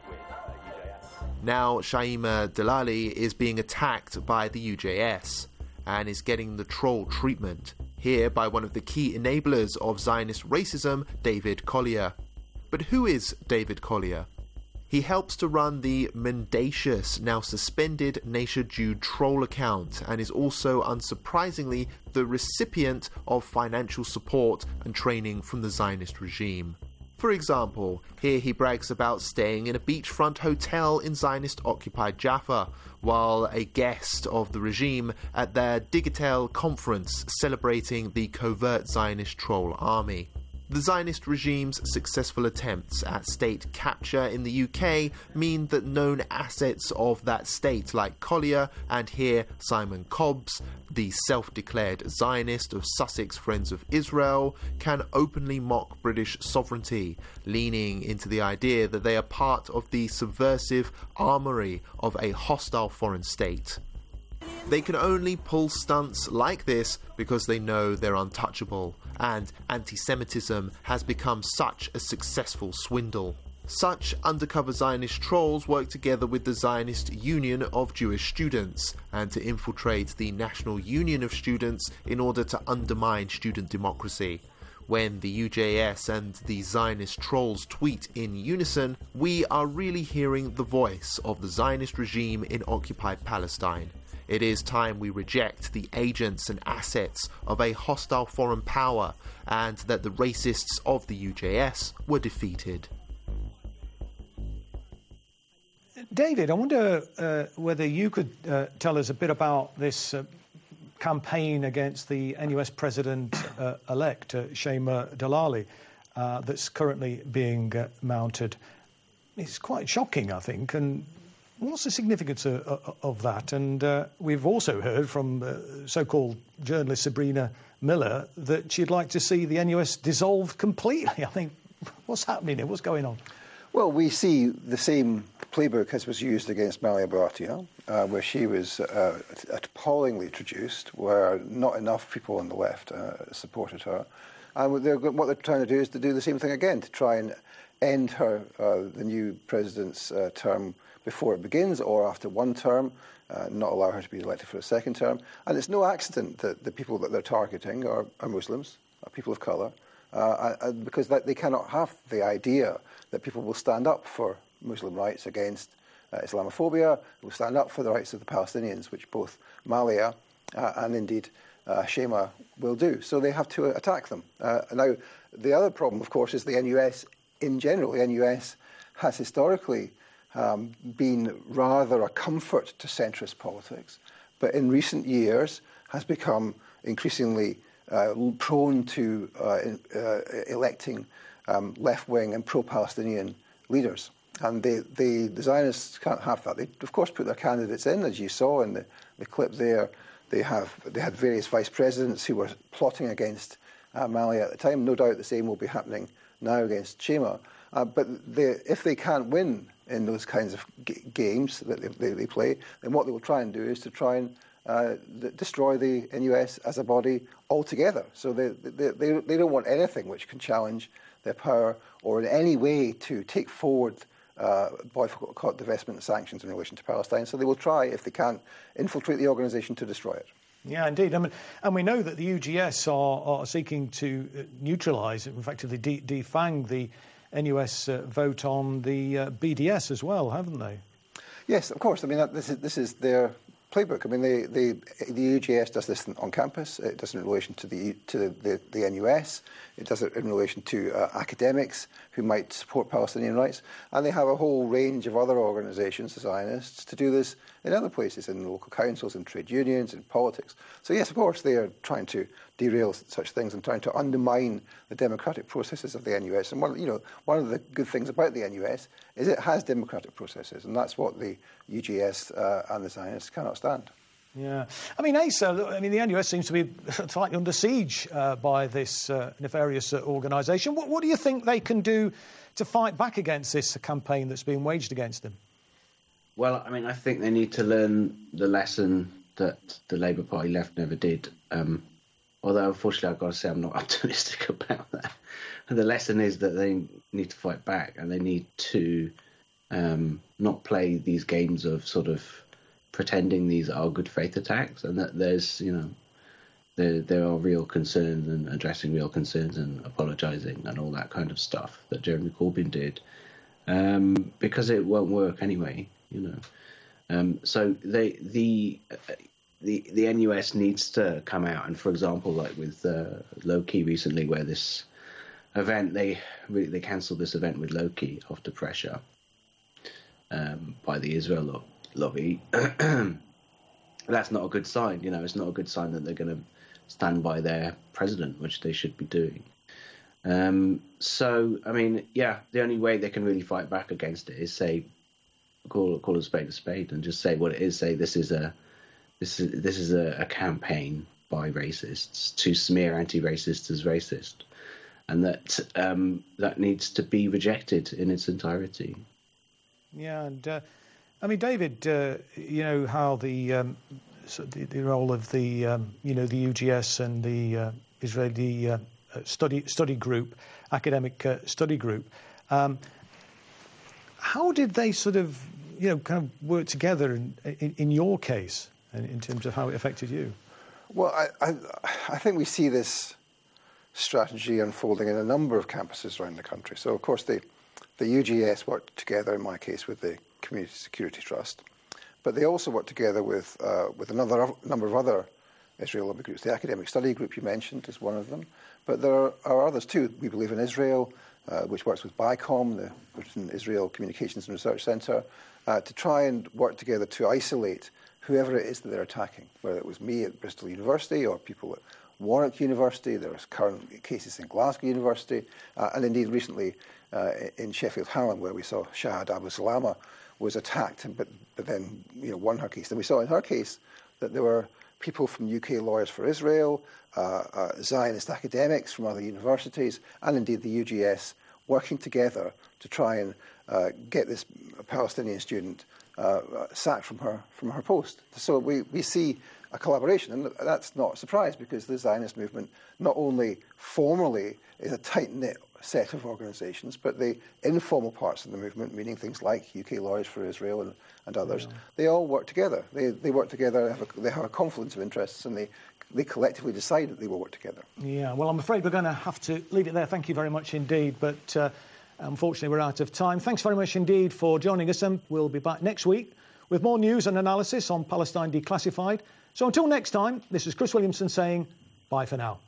Now Shaima Delali is being attacked by the UJS and is getting the troll treatment, here by one of the key enablers of Zionist racism, David Collier. But who is David Collier? He helps to run the mendacious, now suspended Nasher Jude troll account and is also, unsurprisingly, the recipient of financial support and training from the Zionist regime. For example, here he brags about staying in a beachfront hotel in Zionist-occupied Jaffa, while a guest of the regime at their Digital conference celebrating the covert Zionist troll army. The Zionist regime's successful attempts at state capture in the UK mean that known assets of that state like Collier and here Simon Cobbs, the self-declared Zionist of Sussex Friends of Israel, can openly mock British sovereignty, leaning into the idea that they are part of the subversive armoury of a hostile foreign state. They can only pull stunts like this because they know they're untouchable, and anti-Semitism has become such a successful swindle. Such undercover Zionist trolls work together with the Zionist Union of Jewish Students and to infiltrate the National Union of Students in order to undermine student democracy. When the UJS and the Zionist trolls tweet in unison, we are really hearing the voice of the Zionist regime in occupied Palestine. It is time we reject the agents and assets of a hostile foreign power and that the racists of the UJS were defeated. David, I wonder whether you could tell us a bit about this campaign against the NUS president-elect, Shaima Delali, that's currently being mounted. It's quite shocking, I think, and What's the significance of that? And we've also heard from so-called journalist Sabrina Miller that she'd like to see the NUS dissolved completely. I think, what's happening here? What's going on? Well, we see the same playbook as was used against Malia Bhatia, where she was appallingly traduced, where not enough people on the left supported her. And what they're trying to do is to do the same thing again, to try and end her, the new president's term before it begins or after one term, not allow her to be elected for a second term. And it's no accident that the people that they're targeting are Muslims, are people of colour, because they cannot have the idea that people will stand up for Muslim rights against Islamophobia, will stand up for the rights of the Palestinians, which both Malia and indeed Shema will do. So they have to attack them. Now, the other problem, of course, is the NUS in general. The NUS has historically been rather a comfort to centrist politics, but in recent years has become increasingly prone to electing left-wing and pro-Palestinian leaders. And the Zionists can't have that. They, of course, put their candidates in, as you saw in the clip there. They had various vice presidents who were plotting against Malia at the time. No doubt the same will be happening now against Shema. But if they can't win in those kinds of games that they play, then what they will try and do is to try and destroy the NUS as a body altogether. So they don't want anything which can challenge their power or in any way to take forward boycott, divestment and sanctions in relation to Palestine. So they will try, if they can't, infiltrate the organisation to destroy it. Yeah, indeed. I mean, and we know that the UGS are seeking to neutralise, effectively defang the NUS vote on the BDS as well, haven't they? Yes, of course. I mean, this is their playbook. I mean, the UGS does this on campus. It does it in relation to the NUS. It does it in relation to academics who might support Palestinian rights. And they have a whole range of other organisations, the Zionists, to do this in other places, in local councils, in trade unions, in politics. So yes, of course, they are trying to derail such things and trying to undermine the democratic processes of the NUS. And one of the good things about the NUS is it has democratic processes, and that's what the UGS and the Zionists cannot stand. Yeah. I mean, Asa, the NUS seems to be slightly under siege by this nefarious organisation. What do you think they can do to fight back against this campaign that's being waged against them? Well, I mean, I think they need to learn the lesson that the Labour Party left never did. Although, unfortunately, I've got to say I'm not optimistic about that. And the lesson is that they need to fight back and they need to not play these games of sort of pretending these are good faith attacks, and that there's, there are real concerns and addressing real concerns and apologising and all that kind of stuff that Jeremy Corbyn did, because it won't work anyway, So the NUS needs to come out, and for example, like with Loki recently, where this event they cancelled this event with Loki after pressure by the Israel lobby. That's not a good sign. It's not a good sign that they're going to stand by their president, which they should be doing. So, I mean, yeah, the only way they can really fight back against it is call a spade, and just say what it is. Say this is a campaign by racists to smear anti-racists as racist, and that needs to be rejected in its entirety. Yeah, and I mean, David, how the role of the the UGS and the Israeli study group, academic study group. How did they sort of kind of work together in your case, in terms of how it affected you? Well, I think we see this strategy unfolding in a number of campuses around the country. So, of course, the UGS worked together, in my case, with the Community Security Trust, but they also work together with another number of other Israel lobby groups. The Academic Study Group you mentioned is one of them, but there are others too. We believe in Israel, which works with BICOM, the Britain Israel Communications and Research Centre, to try and work together to isolate whoever it is that they're attacking, whether it was me at Bristol University or people at Warwick University. There are current cases in Glasgow University, and indeed recently in Sheffield Hallam, where we saw Shahad Abu Salama was attacked, but then won her case. And we saw in her case that there were people from UK Lawyers for Israel, Zionist academics from other universities, and indeed the UGS working together to try and get this Palestinian student sacked from her post. So we see a collaboration, and that's not a surprise because the Zionist movement not only formally is a tight-knit set of organisations, but the informal parts of the movement, meaning things like UK Lawyers for Israel and others, they all work together. They work together, they have a confluence of interests, and they collectively decide that they will work together. Yeah, well, I'm afraid we're going to have to leave it there. Thank you very much indeed, but unfortunately we're out of time. Thanks very much indeed for joining us, and we'll be back next week with more news and analysis on Palestine Declassified. So until next time, this is Chris Williamson saying bye for now.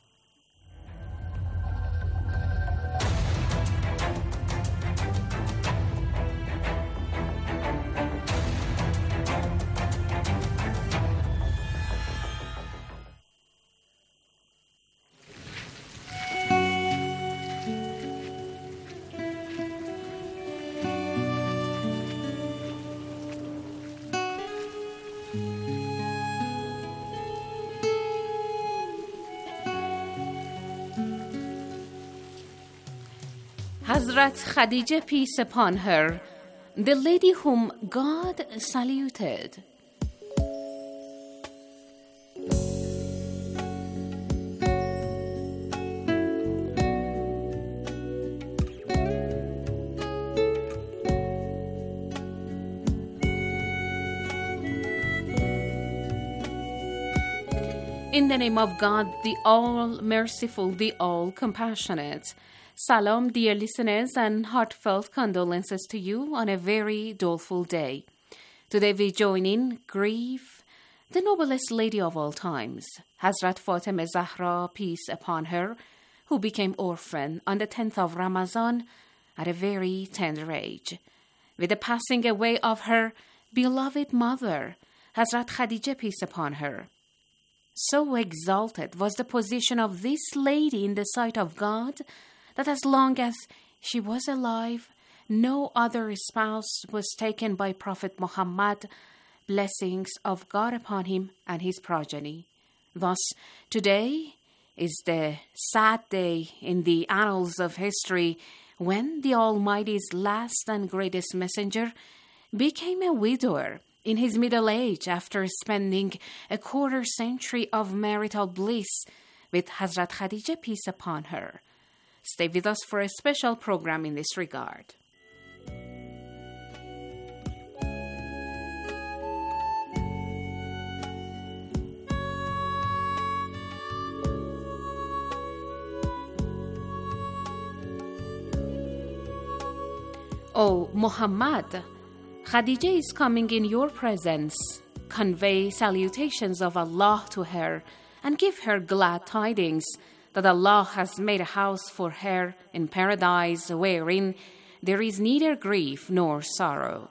Hazrat Khadija, peace upon her, the lady whom God saluted. In the name of God, the all-merciful, the all-compassionate. Salam, dear listeners, and heartfelt condolences to you on a very doleful day. Today we join in grief the noblest lady of all times, Hazrat Fatima Zahra, peace upon her, who became orphan on the 10th of Ramadan at a very tender age. With the passing away of her beloved mother, Hazrat Khadija, peace upon her. So exalted was the position of this lady in the sight of God that as long as she was alive, no other spouse was taken by Prophet Muhammad, blessings of God upon him and his progeny. Thus, today is the sad day in the annals of history when the Almighty's last and greatest messenger became a widower in his middle age after spending a quarter century of marital bliss with Hazrat Khadija, peace upon her. Stay with us for a special program in this regard. O Muhammad, Khadija is coming in your presence. Convey salutations of Allah to her and give her glad tidings that Allah has made a house for her in paradise wherein there is neither grief nor sorrow.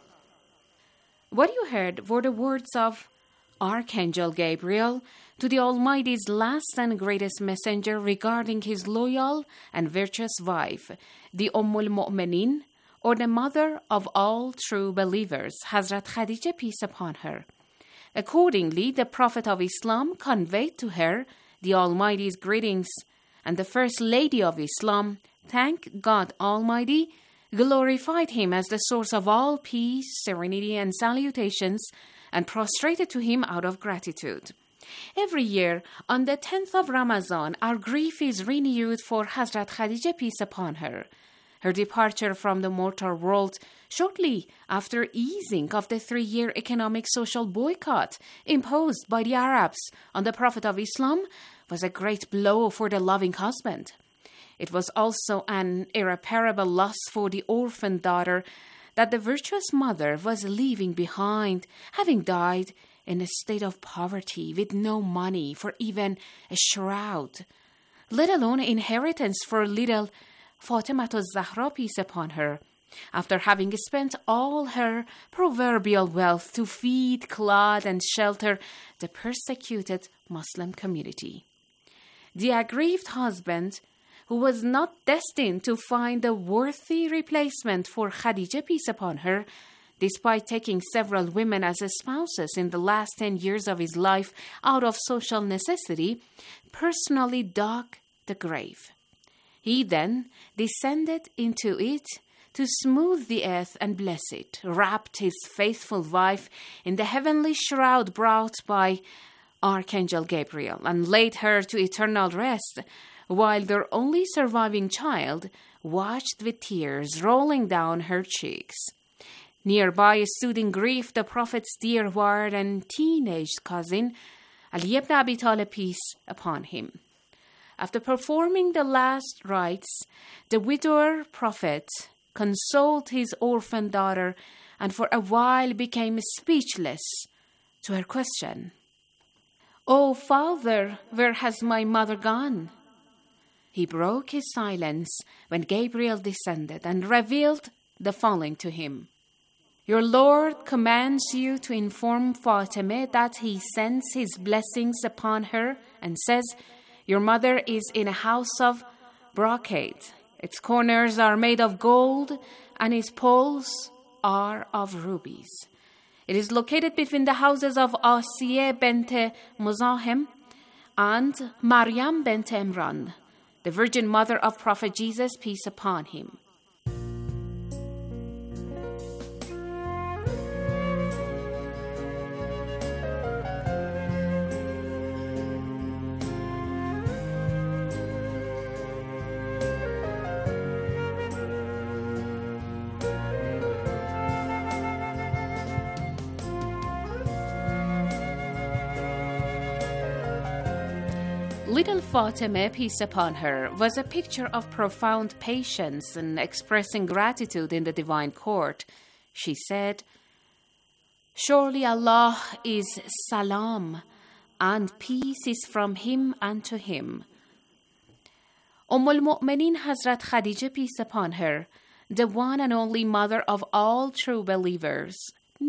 What you heard were the words of Archangel Gabriel to the Almighty's last and greatest messenger regarding his loyal and virtuous wife, the Ummul Mu'minin, or the mother of all true believers, Hazrat Khadija, peace upon her. Accordingly, the Prophet of Islam conveyed to her the Almighty's greetings, and the First Lady of Islam thanked God Almighty, glorified Him as the source of all peace, serenity, and salutations, and prostrated to Him out of gratitude. Every year, on the 10th of Ramadan, our grief is renewed for Hazrat Khadija, peace upon her. Her departure from the mortal world shortly after easing of the 3-year economic social boycott imposed by the Arabs on the Prophet of Islam was a great blow for the loving husband. It was also an irreparable loss for the orphan daughter that the virtuous mother was leaving behind, having died in a state of poverty with no money for even a shroud, let alone inheritance for little Fatima Zahra, peace upon her, after having spent all her proverbial wealth to feed, clothe, and shelter the persecuted Muslim community. The aggrieved husband, who was not destined to find a worthy replacement for Khadija, peace upon her, despite taking several women as spouses in the last 10 years of his life out of social necessity, personally dug the grave. He then descended into it to smooth the earth and bless it, wrapped his faithful wife in the heavenly shroud brought by Archangel Gabriel, and laid her to eternal rest, while their only surviving child watched with tears rolling down her cheeks. Nearby stood in grief the Prophet's dear ward and teenage cousin, Ali ibn Abi Talib, peace upon him. After performing the last rites, the widower Prophet consoled his orphan daughter and for a while became speechless to her question, "O father, where has my mother gone?" He broke his silence when Gabriel descended and revealed the following to him. "Your Lord commands you to inform Fatima that he sends his blessings upon her and says, your mother is in a house of brocade. Its corners are made of gold and its poles are of rubies. It is located between the houses of Asiyeh bint Muzahim and Maryam bint Imran, the virgin mother of Prophet Jesus, peace upon him." Little Fatima, peace upon her, was a picture of profound patience and expressing gratitude in the divine court. She said, "Surely Allah is salam, and peace is from Him and to Him." al-Mu'minin Hazrat Khadija, peace upon her, the one and only mother of all true believers,